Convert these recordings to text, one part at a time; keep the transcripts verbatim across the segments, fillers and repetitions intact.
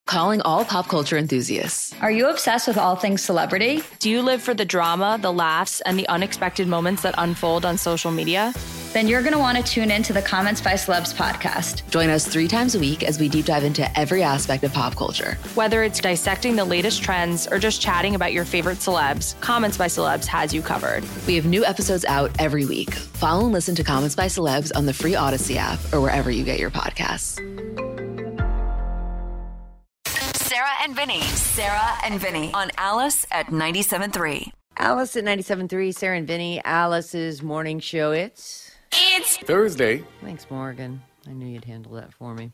Calling all pop culture enthusiasts. Are you obsessed with all things celebrity? Do you live for the drama, the laughs, and the unexpected moments that unfold on social media? Then you're going to want to tune in to the Comments by Celebs podcast. Join us three times a week as we deep dive into every aspect of pop culture. Whether it's dissecting the latest trends or just chatting about your favorite celebs, Comments by Celebs has you covered. We have new episodes out every week. Follow and listen to Comments by Celebs on the free Odyssey app or wherever you get your podcasts. Sarah and Vinny. Sarah and Vinny on Alice at ninety-seven point three. Alice at ninety-seven point three, Sarah and Vinny, Alice's morning show. It's... It's Thursday. Thanks, Morgan. I knew you'd handle that for me.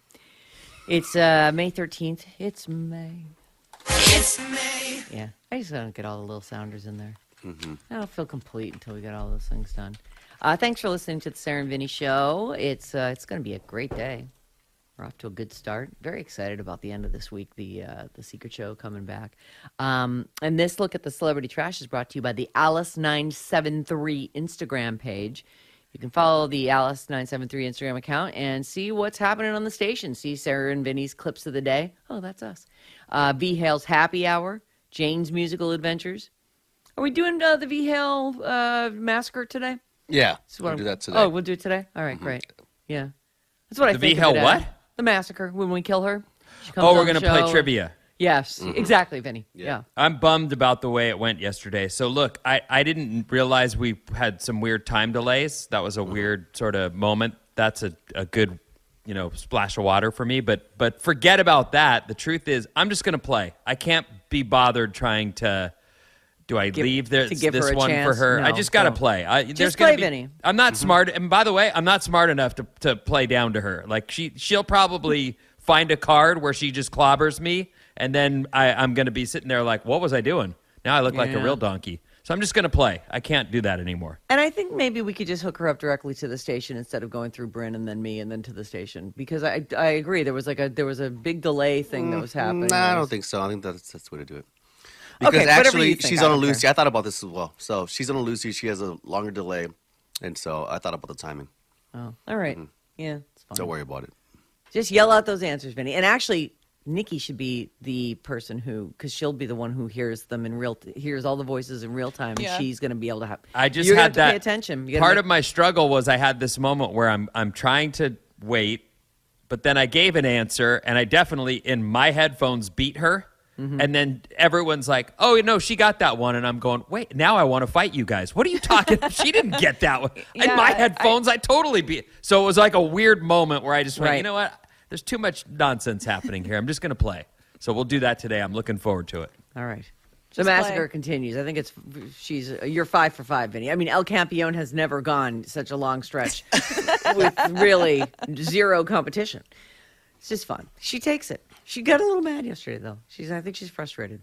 It's uh, May thirteenth. It's May. It's May. Yeah, I just don't get all the little sounders in there. Mm-hmm. I don't feel complete until we get all those things done. Uh, thanks for listening to the Sarah and Vinny show. It's uh, it's going to be a great day. We're off to a good start. Very excited about the end of this week, the uh, the Secret Show coming back. Um, and this look at the celebrity trash is brought to you by the Alice nine seven three Instagram page. You can follow the Alice nine seven three Instagram account and see what's happening on the station. See Sarah and Vinny's clips of the day. Oh, that's us. Uh, V Hale's Happy Hour, Jane's Musical Adventures. Are we doing uh, the V Hale uh, Massacre today? Yeah, So we'll what- do that today. Oh, we'll do it today? All right, Mm-hmm. great. Yeah. That's what I The think. V Hale of it as. what? The Massacre, when we kill her. She comes Oh, on we're the going to play show. trivia. Yes, Mm-hmm. exactly, Vinny. Yeah. Yeah. I'm bummed about the way it went yesterday. So, look, I, I didn't realize we had some weird time delays. That was a weird sort of moment. That's a, a good, you know, splash of water for me. But but forget about that. The truth is, I'm just going to play. I can't be bothered trying to... Do I Give- leave this, to give this her a one chance? for her? No, I just got to don't. play. I, there's play, gonna be, Vinny. I'm not smart. And by the way, I'm not smart enough to, to play down to her. Like, she, she'll probably find a card where she just clobbers me, and then I, I'm going to be sitting there like, what was I doing? Now I look like a Yeah. real donkey. So I'm just going to play. I can't do that anymore. And I think maybe we could just hook her up directly to the station instead of going through Bryn and then me and then to the station. Because I I agree, there was like a there was a big delay thing that was happening. Nah, I There don't was- think so. I think that's that's the way to do it. Because Okay, whatever actually, you think, she's I on a don't care. Lucy. I thought about this as well. So she's on a Lucy. She has a longer delay, and so I thought about the timing. Oh, all right. Yeah, it's fine. Don't worry about it. Just yell out those answers, Vinny. And actually, Nikki should be the person who, because she'll be the one who hears them in real, hears all the voices in real time, and she's going to be able to have. I just you're gonna had have to that. pay attention. You gotta Part make- of my struggle was I had this moment where I'm I'm trying to wait, but then I gave an answer, and I definitely in my headphones beat her. Mm-hmm. And then everyone's like, "Oh no, she got that one," and I'm going, "Wait, now I want to fight you guys. What are you talking? She didn't get that one in Yeah, my I- headphones. I, totally beat." So it was like a weird moment where I just went, Right. "You know what? There's too much nonsense happening here. I'm just going to play." So we'll do that today. I'm looking forward to it. All right. The Just massacre play. continues. I think it's she's you're five for five, Vinny. I mean, El Campeon has never gone such a long stretch with really zero competition. It's just fun. She takes it. She got a little mad yesterday, though. She's I think she's frustrated.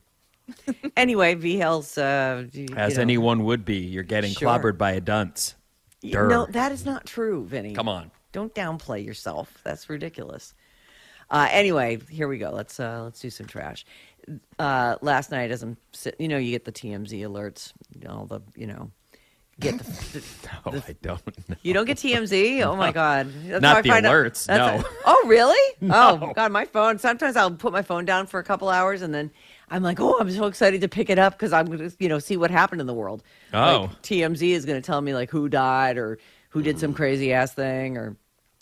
Anyway, V Hale's uh, you As know, anyone would be, you're getting Sure. clobbered by a dunce. Durr. No, that is not true, Vinny. Come on. Don't downplay yourself. That's ridiculous. Uh, anyway, here we go. Let's uh, let's do some trash. Uh, last night, as I'm sit, you know, you get the T M Z alerts, all the you know, get the. the Oh, I don't know. you don't get T M Z? Oh my God! That's Not how I the find out- alerts, that's no. a- oh really? No. Oh God, my phone. Sometimes I'll put my phone down for a couple hours and then. I'm like, oh, I'm so excited to pick it up because I'm going to, you know, see what happened in the world. Oh. Like, T M Z is going to tell me like who died or who did some crazy ass thing or.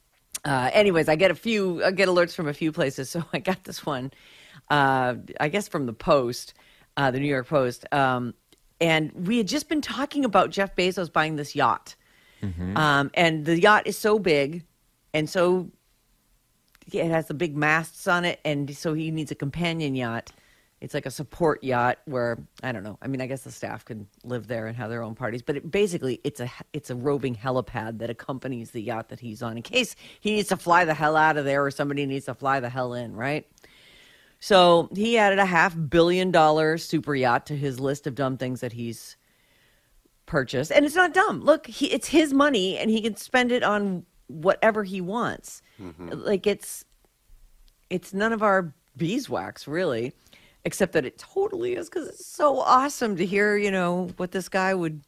Uh, anyways, I get a few, I get alerts from a few places. So I got this one, uh, I guess from the Post, uh, the New York Post. Um, and we had just been talking about Jeff Bezos buying this yacht. Um, and the yacht is so big and so yeah, it has the big masts on it. And so he needs a companion yacht. It's like a support yacht where, I don't know. I mean, I guess the staff can live there and have their own parties. But it, basically, it's a it's a roving helipad that accompanies the yacht that he's on in case he needs to fly the hell out of there or somebody needs to fly the hell in, right? So he added a half billion dollar super yacht to his list of dumb things that he's purchased. And it's not dumb. Look, he, it's his money and he can spend it on whatever he wants. Like it's it's none of our beeswax, really. Except that it totally is because it's so awesome to hear, you know, what this guy would,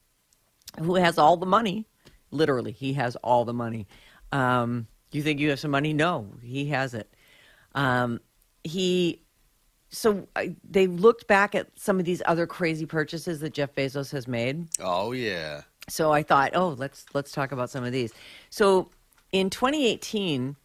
who has all the money. Literally, he has all the money. Um, you think you have some money? No, he has it. Um, he, so I, they looked back at some of these other crazy purchases that Jeff Bezos has made. Oh yeah. So I thought, oh, let's let's talk about some of these. So in twenty eighteen,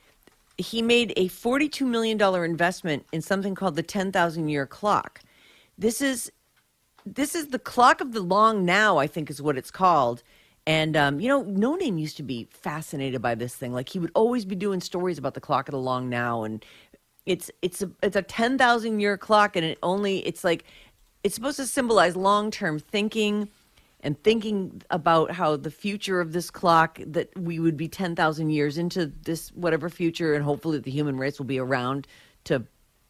he made a forty-two million dollars investment in something called the ten thousand year clock. This is this is the clock of the long now, I think is what it's called. And, um, you know, No Name used to be fascinated by this thing. Like, he would always be doing stories about the clock of the long now. And it's it's a, it's a ten thousand year clock, and it only, it's like, it's supposed to symbolize long-term thinking and thinking about how the future of this clock, that we would be ten thousand years into this whatever future, and hopefully the human race will be around to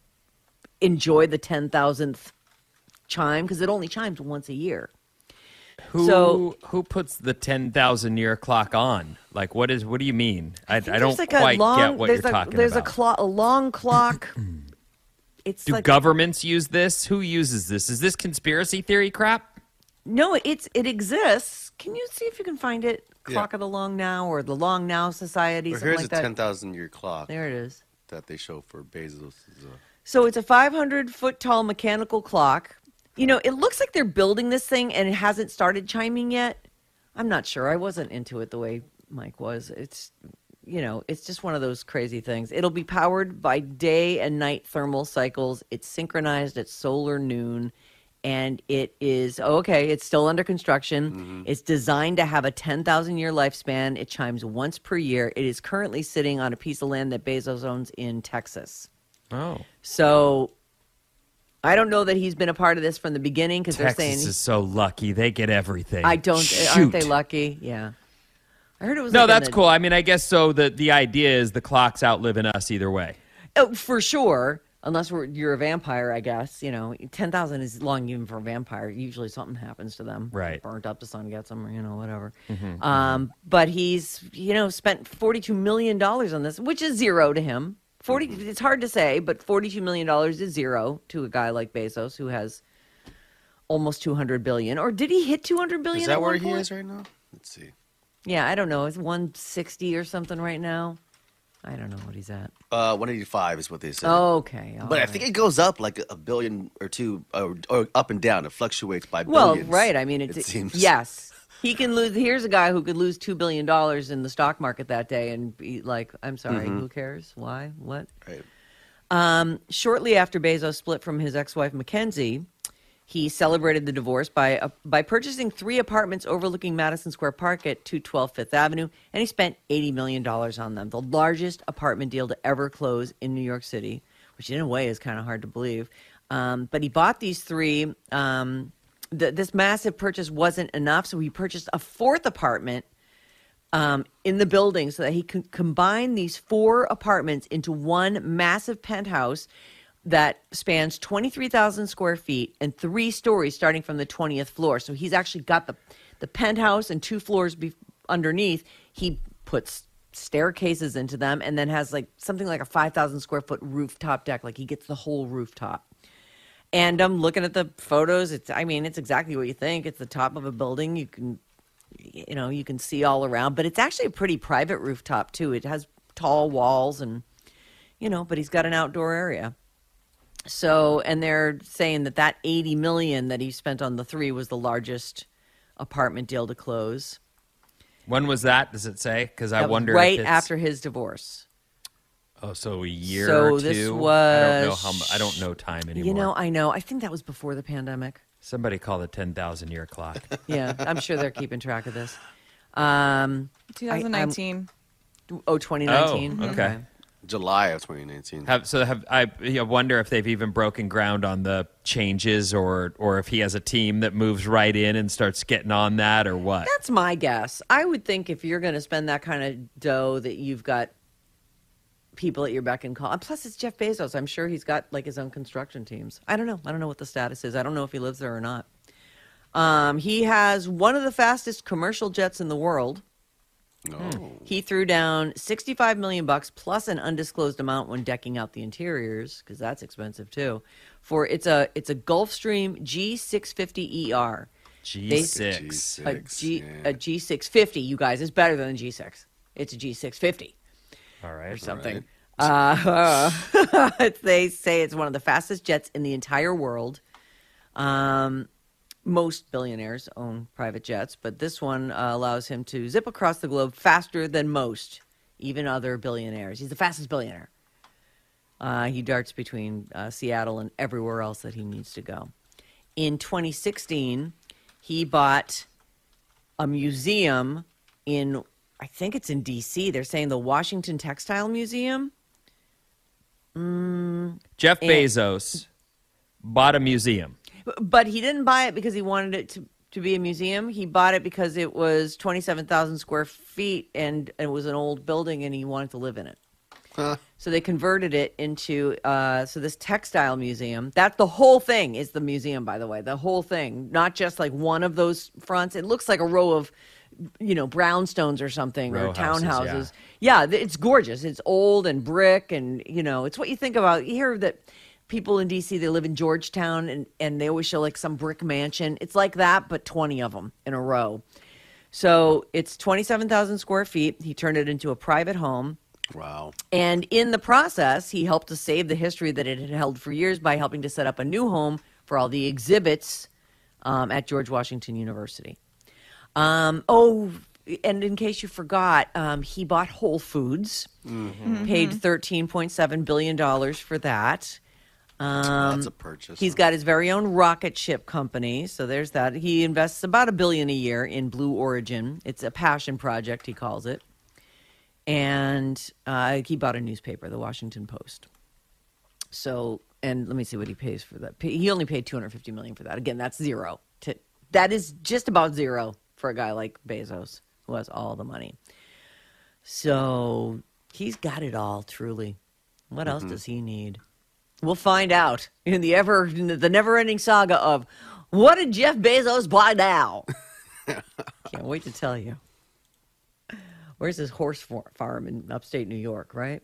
enjoy the ten thousandth chime, because it only chimes once a year. Who So- who puts the ten thousand year clock on? Like, what is? What do you mean? I, I, think don't there's like a quite long- get what there's you're a, talking there's about. a, clo- a long clock. It's Do like governments use this? Who uses this? Is this conspiracy theory crap? no, it's it exists. Can you see if you can find it? Clock Yeah. of the Long Now or the Long Now Society, Well, something here's like a that. ten thousand year clock There it is. that they show for Bezos. Uh, So it's a five hundred foot tall mechanical clock. You know, it looks like they're building this thing and it hasn't started chiming yet. I'm not sure. I wasn't into it the way Mike was. It's, you know, it's just one of those crazy things. It'll be powered by day and night thermal cycles. It's synchronized at solar noon. And it is, okay, it's still under construction. Mm-hmm. It's designed to have a ten thousand year lifespan. It chimes once per year. It is currently sitting on a piece of land that Bezos owns in Texas. Oh, So I don't know that he's been a part of this from the beginning, because they're Texas saying is so lucky; they get everything. I don't. Shoot. Aren't they lucky? Yeah, I heard it was. No, like in that's the- cool. I mean, I guess so. The the idea is the clock's outliving us either way. Oh, for sure. Unless we're, you're a vampire, I guess. You know, ten thousand is long even for a vampire. Usually something happens to them. Right. Burnt up, the sun gets them, or, you know, whatever. Mm-hmm, um, But he's, you know, spent forty-two million dollars on this, which is zero to him. forty It's hard to say, but forty-two million dollars is zero to a guy like Bezos, who has almost two hundred billion dollars. Or did he hit two hundred billion is dollars that at where one he point? is right now? Let's see. Yeah, I don't know. It's one sixty or something right now. I don't know what he's at. Uh, one eighty-five is what they said. Okay. all But I right. think it goes up like a billion or two, or, or up and down. It fluctuates by Well, billions. right. I mean, it's, it seems. yes. He can lose. Here's a guy who could lose two billion dollars in the stock market that day and be like, I'm sorry, Mm-hmm. who cares? Why? What? Right. Um, shortly after Bezos split from his ex-wife Mackenzie, he celebrated the divorce by uh, by purchasing three apartments overlooking Madison Square Park at two twelve Fifth Avenue, and he spent eighty million dollars on them, the largest apartment deal to ever close in New York City, which in a way is kind of hard to believe. Um, but he bought these three. Um, th- this massive purchase wasn't enough, so he purchased a fourth apartment um, in the building so that he could combine these four apartments into one massive penthouse that spans twenty-three thousand square feet and three stories starting from the twentieth floor. So he's actually got the, the penthouse and two floors be- underneath. He puts staircases into them and then has like something like a five thousand square foot rooftop deck. Like he gets the whole rooftop. And I'm looking at the photos. It's, I mean, it's exactly what you think. It's the top of a building. You can, you know, you can see all around, but it's actually a pretty private rooftop too. It has tall walls and, you know, but he's got an outdoor area. So, and they're saying that that eighty million that he spent on the three was the largest apartment deal to close. When was that? Does it say? Because I That was wonder. right if it's, after his divorce. Oh, so a year So or two. this I don't know was- how. mu- I don't know time anymore. You know, I know. I think that was before the pandemic. Somebody call the ten thousand year clock. Yeah, I'm sure they're keeping track of this. Um, twenty nineteen. oh, twenty nineteen. Oh, okay. July of twenty nineteen. Have so have I? I wonder if they've even broken ground on the changes, or or if he has a team that moves right in and starts getting on that, or what. That's my guess. I would think if you're going to spend that kind of dough, that you've got people at your beck and call. And plus, it's Jeff Bezos. I'm sure he's got like his own construction teams. I don't know. I don't know what the status is. I don't know if he lives there or not. Um, he has one of the fastest commercial jets in the world. No. He threw down sixty-five million bucks plus an undisclosed amount when decking out the interiors, because that's expensive too. For it's a it's a Gulfstream G six fifty E R. G six. A G yeah. a G six fifty, you guys, is better than a G six. It's a G six fifty All right. or something. Uh, they say it's one of the fastest jets in the entire world. Um, most billionaires own private jets, but this one uh, allows him to zip across the globe faster than most, even other billionaires. He's the fastest billionaire. Uh, he darts between uh, Seattle and everywhere else that he needs to go. In twenty sixteen, he bought a museum in, I think it's in D C. They're saying the Washington Textile Museum. Mm, Jeff and, Bezos bought a museum. But he didn't buy it because he wanted it to, to be a museum. He bought it because it was twenty-seven thousand square feet and it was an old building and he wanted to live in it. Huh. So they converted it into, uh, so this textile museum, that's the whole thing is the museum, by the way, the whole thing, not just like one of those fronts. It looks like a row of, you know, brownstones or something Row or houses, townhouses. Yeah. yeah, it's gorgeous. It's old and brick and, you know, it's what you think about. You hear that people in D C, they live in Georgetown and, and they always show like some brick mansion. It's like that, but twenty of them in a row. So it's twenty-seven thousand square feet. He turned it into a private home. Wow. And in the process, he helped to save the history that it had held for years by helping to set up a new home for all the exhibits um, at George Washington University. Um, oh, and in case you forgot, um, he bought Whole Foods, mm-hmm. paid thirteen point seven billion dollars for that. Um, That's a purchase. He's got his very own rocket ship company, so there's that. He invests about a billion a year in Blue Origin. It's a passion project, he calls it. And uh, he bought a newspaper, the Washington Post. So, and let me see what he pays for that. He only paid two hundred fifty million dollars for that. Again, that's zero. To, that is just about zero for a guy like Bezos, who has all the money. So he's got it all, truly. What mm-hmm. else does he need? We'll find out in the ever in the never-ending saga of what did Jeff Bezos buy now? Can't wait to tell you. Where's his horse farm in upstate New York, right?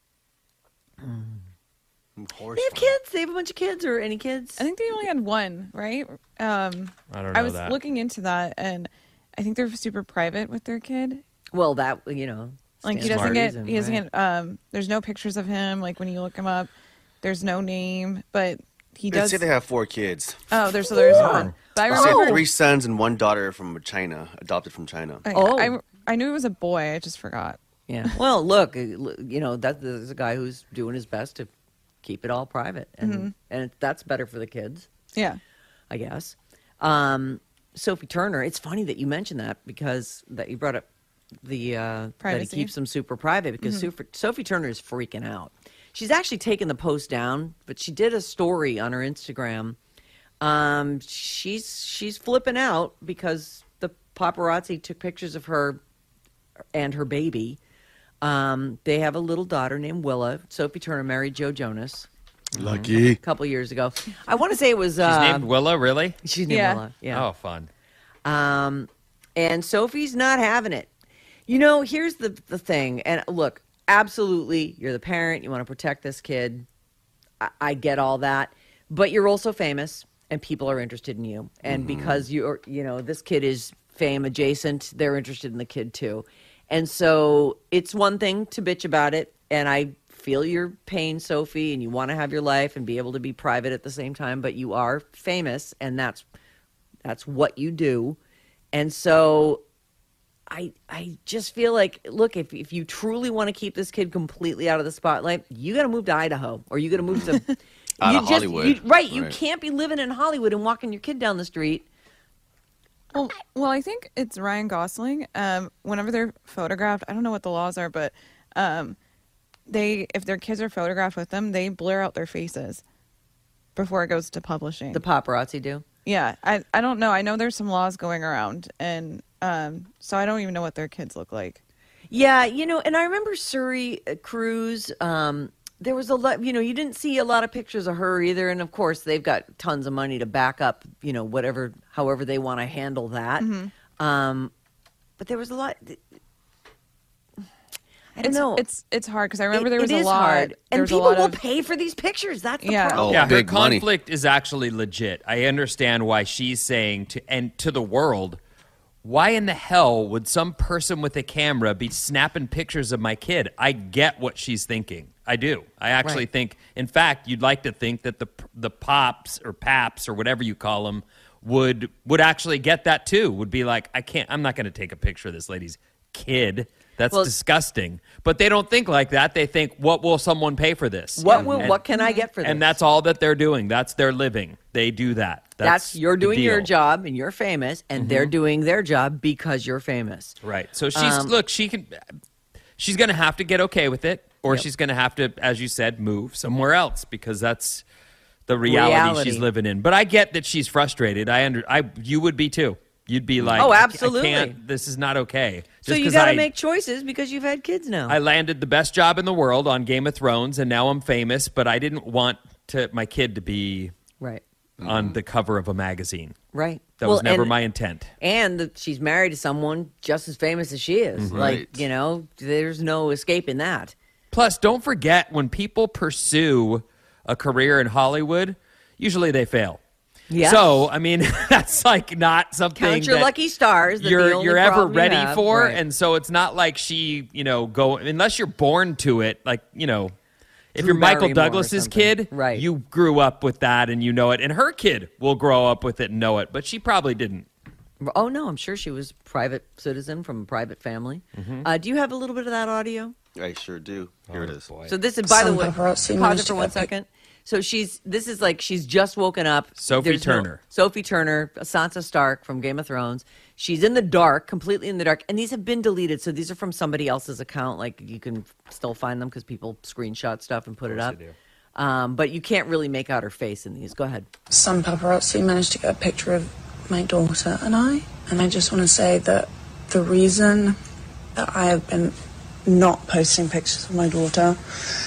Mm. Horse they have farm. kids. They have a bunch of kids, or any kids? I think they only had one, right? Um, I don't know I was that. looking into that, and I think they're super private with their kid. Well, that you know, like he doesn't get, reason, he doesn't right? get. Um, there's no pictures of him. Like when you look him up, there's no name, but he does. They say they have four kids. Oh, there's so there's one. But I remember oh. three sons and one daughter from China, adopted from China. I, oh, I, I knew it was a boy. I just forgot. Yeah. Well, look, you know, that there's a guy who's doing his best to keep it all private, and mm-hmm. and that's better for the kids. Yeah, I guess. Um, Sophie Turner. It's funny that you mentioned that because that you brought up the uh, that he keeps them super private because mm-hmm. Sophie, Sophie Turner is freaking out. She's actually taken the post down, but she did a story on her Instagram. Um, she's she's flipping out because the paparazzi took pictures of her and her baby. Um, they have a little daughter named Willa. Sophie Turner married Joe Jonas. Lucky. A couple years ago. I want to say it was... Uh, she's named Willa, really? She's named yeah. Willa, yeah. Oh, fun. Um, and Sophie's not having it. You know, here's the, the thing. And look, absolutely, you're the parent. You want to protect this kid. I, I get all that. But you're also famous, and people are interested in you. And mm-hmm. because you're, you know, this kid is fame adjacent, they're interested in the kid too. And so it's one thing to bitch about it, and I feel your pain, Sophie, and you want to have your life and be able to be private at the same time, but you are famous, and that's that's what you do. And so I I just feel like, look, if if you truly want to keep this kid completely out of the spotlight, you got to move to Idaho, or you got to move to out you of just, Hollywood. You, right, right, you right. can't be living in Hollywood and walking your kid down the street. Well, well, I think it's Ryan Gosling. Um, whenever they're photographed, I don't know what the laws are, but um, they, if their kids are photographed with them, they blur out their faces before it goes to publishing. The paparazzi do? Yeah, I, I don't know. I know there's some laws going around, and um, so I don't even know what their kids look like. Yeah, you know, and I remember Suri Cruise. Um, there was a lot, you know, you didn't see a lot of pictures of her either. And of course, they've got tons of money to back up, you know, whatever, however they want to handle that. Mm-hmm. Um, but there was a lot. I don't it's, know. It's it's hard because I remember it, there was it a is lot. hard. And was people a lot will of, pay for these pictures. That's the yeah. problem. Oh, yeah, her big money. conflict is actually legit. I understand why she's saying to and to the world, why in the hell would some person with a camera be snapping pictures of my kid? I get what she's thinking. I do. I actually Right. think, in fact, you'd like to think that the the pops or paps or whatever you call them would would actually get that too. Would be like, I can't. I'm not going to take a picture of this lady's kid. That's Well- disgusting. But they don't think like that. They think, what will someone pay for this? What will, And- what can I get for this? And that's all that they're doing. That's their living. They do that. That's, That's you're the doing your deal. job and you're famous, and they're doing their job because you're famous. Right. So she's Um, look, she can she's going to have to get okay with it, or she's going to have to, as you said, move somewhere else, because that's the reality, Reality. she's living in. But I get that she's frustrated. I under I you would be too. You'd be like, Oh, I- absolutely. I can't, this is not okay. So Just you 'cause got to I- make choices because you've had kids now. I landed the best job in the world on Game of Thrones, and now I'm famous, but I didn't want to my kid to be right. on the cover of a magazine. Right. That Well, was never and- my intent. And that she's married to someone just as famous as she is. Like, Right. you know, there's no escaping that. Plus, don't forget, when people pursue a career in Hollywood, usually they fail. Yeah. So, I mean, that's like not something Count your that lucky stars. that the you're only you're ever problem you ready have- for, right. and so it's not like she, you know, go unless you're born to it. Like, you know, if Drew you're Michael Barrymore or Douglas's something. kid, Right. you grew up with that and you know it, and her kid will grow up with it and know it, but she probably didn't. Oh, no, I'm sure she was a private citizen from a private family. Mm-hmm. Uh, do you have a little bit of that audio? I sure do. Here it is. So this is, by the Some way, paparazzi pause managed it for to one get pic- second. So she's, this is like, she's just woken up. Sophie There's no- Turner. Sophie Turner, Sansa Stark from Game of Thrones. She's in the dark, completely in the dark. And these have been deleted. So these are from somebody else's account. Like, you can still find them because people screenshot stuff and put it up. Um, but you can't really make out her face in these. Go ahead. Some paparazzi managed to get a picture of my daughter and I. And I just want to say that the reason that I have been not posting pictures of my daughter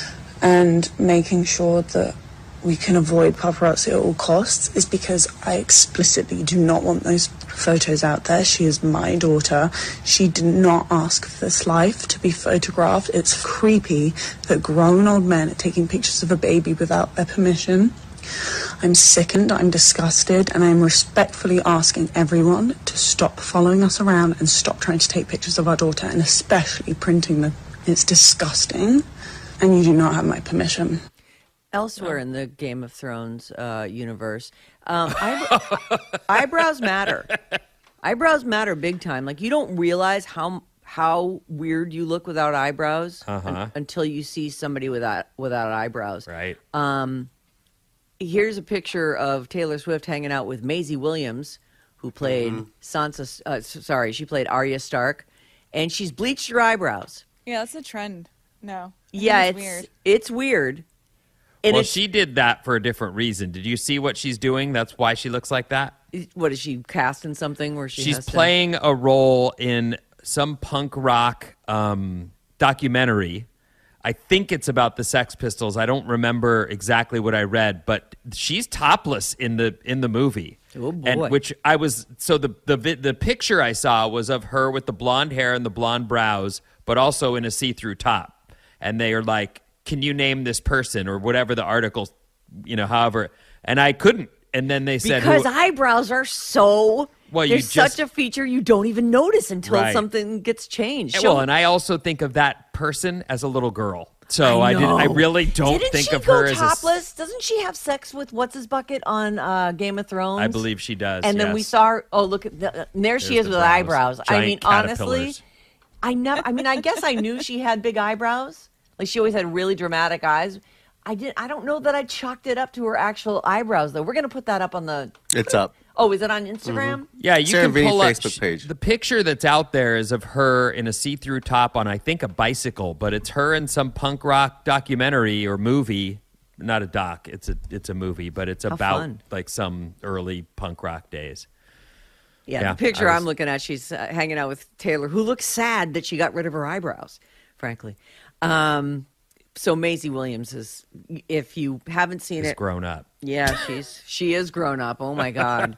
and making sure that we can avoid paparazzi at all costs is because I explicitly do not want those photos out there. She is my daughter. She did not ask for this life to be photographed. It's creepy that grown old men are taking pictures of a baby without their permission. I'm sickened, I'm disgusted, and I'm respectfully asking everyone to stop following us around and stop trying to take pictures of our daughter, and especially printing them. It's disgusting, and you do not have my permission. Elsewhere in the Game of Thrones uh, universe, um, eyebrow- eyebrows matter. Eyebrows matter big time. Like, you don't realize how how weird you look without eyebrows Uh-huh. un- until you see somebody without without eyebrows. Right. Um, here's a picture of Taylor Swift hanging out with Maisie Williams, who played Sansa. Uh, s- sorry, she played Arya Stark, and she's bleached her eyebrows. Yeah, that's a trend. No. I think Yeah, it's it's weird. it's weird. And well, it's, she did that for a different reason. Did you see what she's doing? That's why she looks like that? what is she cast in something where she She's has to- playing a role in some punk rock um, documentary. I think it's about the Sex Pistols. I don't remember exactly what I read, but she's topless in the in the movie. Oh, boy. And which I was so the the vi- the picture I saw was of her with the blonde hair and the blonde brows, but also in a see-through top. And they are like, "Can you name this person?" or whatever the article, you know, however. And I couldn't. And then they said, because who, eyebrows are so. Well, you there's just- such a feature you don't even notice until Right. something gets changed. And Show- well, and I also think of that person as a little girl. So I, did. I know. really don't Didn't think she of go her as a. s- topless? Doesn't she have sex with what's his bucket on uh, Game of Thrones? I believe she does. And then we yes. saw her. Oh, look at the, and there she There's is the with brows. eyebrows. I Giant mean, honestly, caterpillars. I never. I mean, I guess I knew she had big eyebrows. Like, she always had really dramatic eyes. I did. I don't know that I chalked it up to her actual eyebrows, though. We're gonna put that up on the. It's up. Oh, is it on Instagram? Yeah, you Sarah can Vinny pull up Facebook page. The picture that's out there is of her in a see-through top on, I think, a bicycle, but it's her in some punk rock documentary or movie. Not a doc. It's a it's a movie, but it's How about fun. like some early punk rock days. Yeah, Yeah, the picture I was- I'm looking at, she's uh, hanging out with Taylor, who looks sad that she got rid of her eyebrows, frankly. Um, so Maisie Williams is, if you haven't seen She's it, grown up. yeah, she's she is grown up. Oh my God.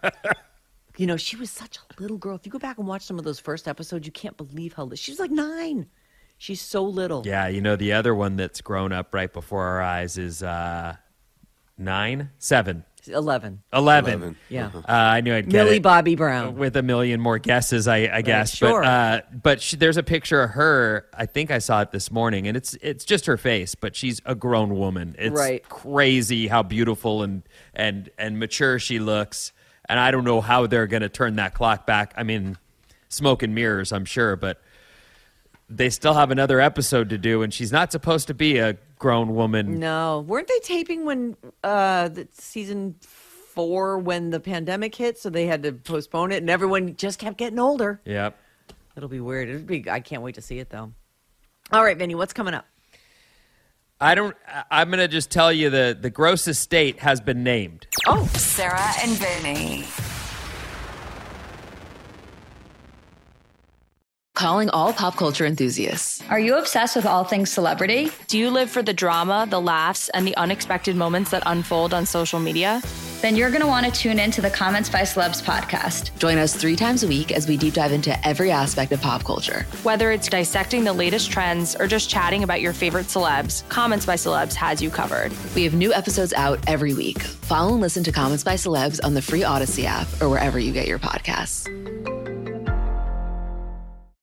You know, she was such a little girl. If you go back and watch some of those first episodes, you can't believe how little. She was like nine. She's so little. Yeah, you know, the other one that's grown up right before our eyes is uh, nine, seven. eleven. eleven. eleven. Yeah. Uh-huh. Uh, I knew I'd get Millie it. Bobby Brown. With a million more guesses, I, I guess. sure. But, uh, but she, there's a picture of her. I think I saw it this morning, and it's it's just her face, but she's a grown woman. It's Right. crazy how beautiful and and and mature she looks. And I don't know how they're going to turn that clock back. I mean, smoke and mirrors, I'm sure, but they still have another episode to do, and she's not supposed to be a grown woman. No. Weren't they taping when uh, the season four when the pandemic hit? So they had to postpone it, and everyone just kept getting older. Yep. It'll be weird. It'll be. I can't wait to see it, though. All right, Vinny, what's coming up? I don't. I- I'm going to just tell you the the grossest state has been named. Oh, Sarah and Vinny. Calling all pop culture enthusiasts. Are you obsessed with all things celebrity? Do you live for the drama, the laughs, and the unexpected moments that unfold on social media? Then you're going to want to tune in to the Comments by Celebs podcast. Join us three times a week as we deep dive into every aspect of pop culture. Whether it's dissecting the latest trends or just chatting about your favorite celebs, Comments by Celebs has you covered. We have new episodes out every week. Follow and listen to Comments by Celebs on the free Odyssey app or wherever you get your podcasts.